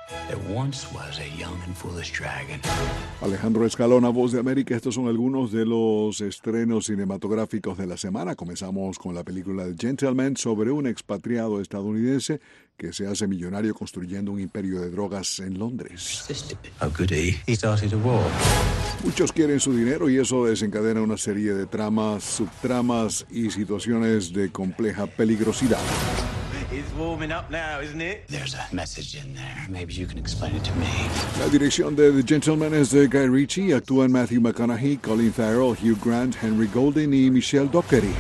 There once was a young and foolish dragon. Alejandro Escalona, Voz de América. Estos son algunos de los estrenos cinematográficos de la semana. Comenzamos con la película The Gentleman, sobre un expatriado estadounidense que se hace millonario construyendo un imperio de drogas en Londres. How could he? He started a war. Muchos quieren su dinero y eso desencadena una serie de tramas, subtramas y situaciones de compleja peligrosidad. It's warming up now, isn't it? There's a message in there. Maybe you can explain it to me. La dirección de The Gentleman es de Guy Ritchie. Actúan Matthew McConaughey, Colin Farrell, Hugh Grant, Henry Golding y Michelle Dockery.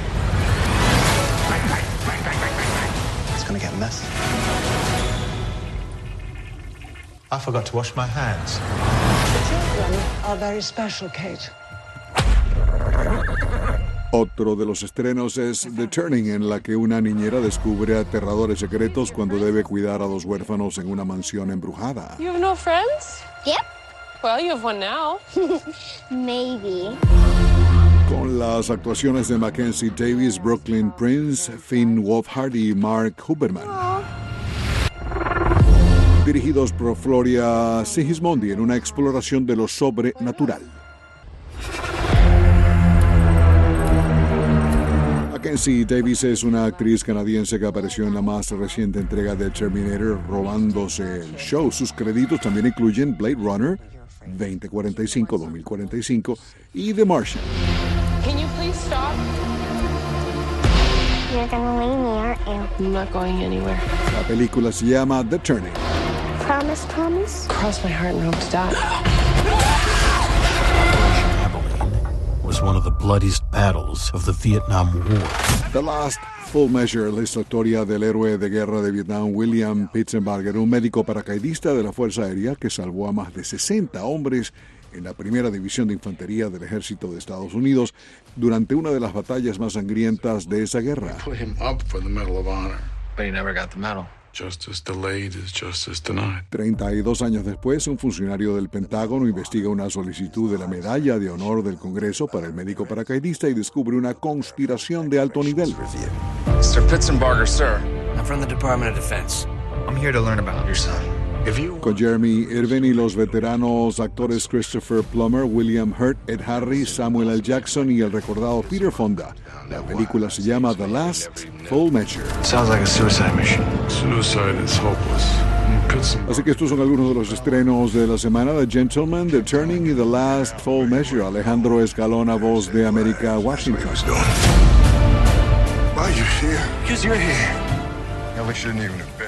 It's gonna get messy. I forgot to wash my hands. Children are very special, Kate. Otro de los estrenos es The Turning, en la que una niñera descubre aterradores secretos cuando debe cuidar a dos huérfanos en una mansión embrujada. You have no friends? Yep. Well, you have one now. Maybe. Con las actuaciones de Mackenzie Davis, Brooklyn Prince, Finn Wolfhard y Mark Huberman. Dirigidos por Floria Sigismondi en una exploración de lo sobrenatural. Mackenzie Davis es una actriz canadiense que apareció en la más reciente entrega de Terminator, robándose el show. Sus créditos también incluyen Blade Runner 2045, 2045 y The Martian. Can you please stop? You're gonna leave me, aren't you? I'm not going anywhere. La película se llama The Turning. Promise, promise? Cross my heart and hope to die. Was one of the bloodiest battles of the Vietnam War. The Last Full Measure, la historia del héroe de guerra de Vietnam, William Pitsenbarger, un médico paracaidista de la Fuerza Aérea que salvó a más de 60 hombres en la primera división de infantería del ejército de Estados Unidos durante una de las batallas más sangrientas de esa guerra. Put him up for the Medal of Honor. But he never got the medal. Justice delayed is justice denied. 32 años después, un funcionario del Pentágono investiga una solicitud de la Medalla de Honor del Congreso para el médico paracaidista y descubre una conspiración de alto nivel. Mr. Pitzenbarger, sir. I'm from the Department of Defense. I'm here to learn about your son. Con Jeremy Irvin y los veteranos actores Christopher Plummer, William Hurt, Ed Harris, Samuel L. Jackson y el recordado Peter Fonda. La película se llama The Last Full Measure. Sounds like a suicide mission. Suicide is hopeless. Así que estos son algunos de los estrenos de la semana: The Gentleman, The Turning y The Last Full Measure. Alejandro Escalona, Voz de América, Washington. Why are you here? Because you're here. No, we shouldn't even have been.